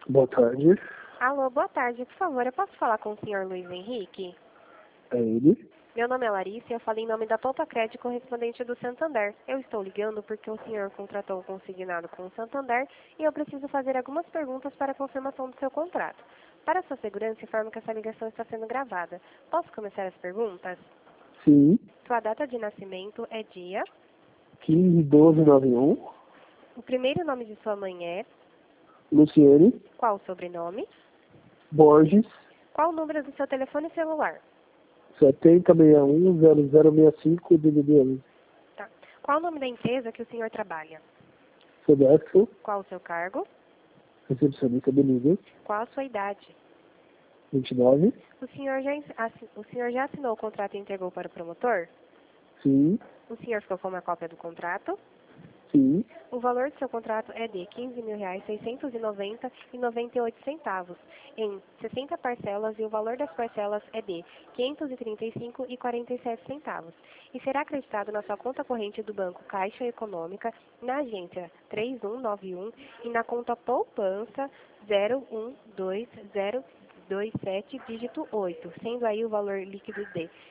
Boa tarde. Alô, boa tarde. Por favor, eu posso falar com o senhor Luiz Henrique? É ele? Meu nome é Larissa e eu falo em nome da Poupa Crédito correspondente do Santander. Eu estou ligando porque o senhor contratou um consignado com o Santander e eu preciso fazer algumas perguntas para a confirmação do seu contrato. Para sua segurança, informo que essa ligação está sendo gravada. Posso começar as perguntas? Sim. Sua data de nascimento é dia. 151291. O primeiro nome de sua mãe é. Luciene. Qual o sobrenome? Borges. Qual o número do seu telefone celular? 70610065 DDD11. Tá. Qual o nome da empresa que o senhor trabalha? Sodexo. Qual o seu cargo? Recepcionista Benítez. Qual a sua idade? 29. O senhor já assinou o contrato e entregou para o promotor? Sim. O senhor ficou com uma cópia do contrato? Sim. O valor do seu contrato é de R$ 15.690,98 em 60 parcelas e o valor das parcelas é de R$ 535,47 e será acreditado na sua conta corrente do Banco Caixa Econômica, na agência 3191 e na conta poupança 012027, dígito 8, sendo aí o valor líquido de R$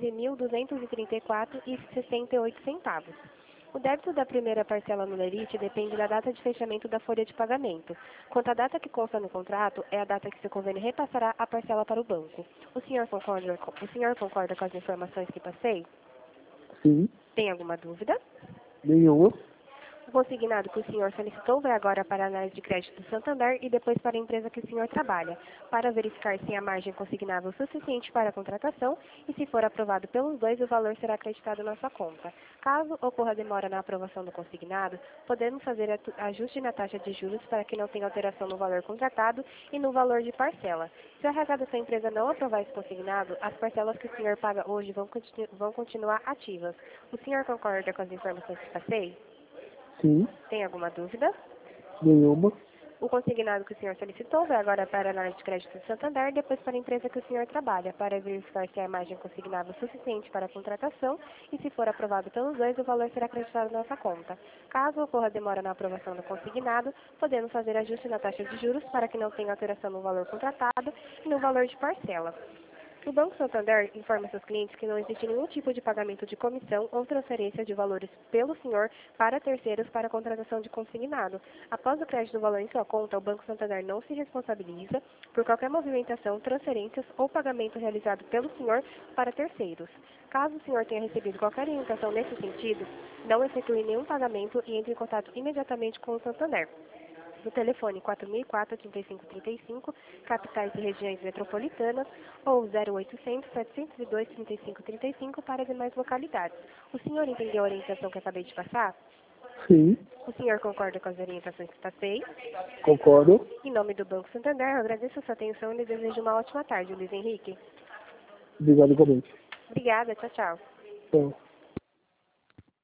15.234,68. O débito da primeira parcela no lerite depende da data de fechamento da folha de pagamento. Quanto à data que consta no contrato, é a data que seu convênio repassará a parcela para o banco. O senhor concorda com as informações que passei? Sim. Tem alguma dúvida? Nenhuma. O consignado que o senhor solicitou vai agora para a análise de crédito do Santander e depois para a empresa que o senhor trabalha, para verificar se há margem consignável suficiente para a contratação e, se for aprovado pelos dois, o valor será acreditado na sua conta. Caso ocorra demora na aprovação do consignado, podemos fazer ajuste na taxa de juros para que não tenha alteração no valor contratado e no valor de parcela. Se o RH da sua empresa não aprovar esse consignado, as parcelas que o senhor paga hoje vão continuar ativas. O senhor concorda com as informações que passei? Sim. Tem alguma dúvida? Nenhuma. O consignado que o senhor solicitou vai agora para a análise de crédito do Santander, depois para a empresa que o senhor trabalha, para verificar se há margem consignável suficiente para a contratação e, se for aprovado pelos dois, o valor será acreditado na nossa conta. Caso ocorra demora na aprovação do consignado, podemos fazer ajuste na taxa de juros para que não tenha alteração no valor contratado e no valor de parcela. O Banco Santander informa seus clientes que não existe nenhum tipo de pagamento de comissão ou transferência de valores pelo senhor para terceiros para a contratação de consignado. Após o crédito do valor em sua conta, o Banco Santander não se responsabiliza por qualquer movimentação, transferências ou pagamento realizado pelo senhor para terceiros. Caso o senhor tenha recebido qualquer orientação nesse sentido, não efetue nenhum pagamento e entre em contato imediatamente com o Santander. No telefone 4004-3535, capitais e regiões metropolitanas, ou 0800-702-3535 para demais localidades. O senhor entendeu a orientação que acabei de passar? Sim. O senhor concorda com as orientações que passei? Concordo. Em nome do Banco Santander, eu agradeço a sua atenção e lhe desejo uma ótima tarde, Luiz Henrique. Obrigado igualmente. Obrigada, tchau, tchau. Tchau.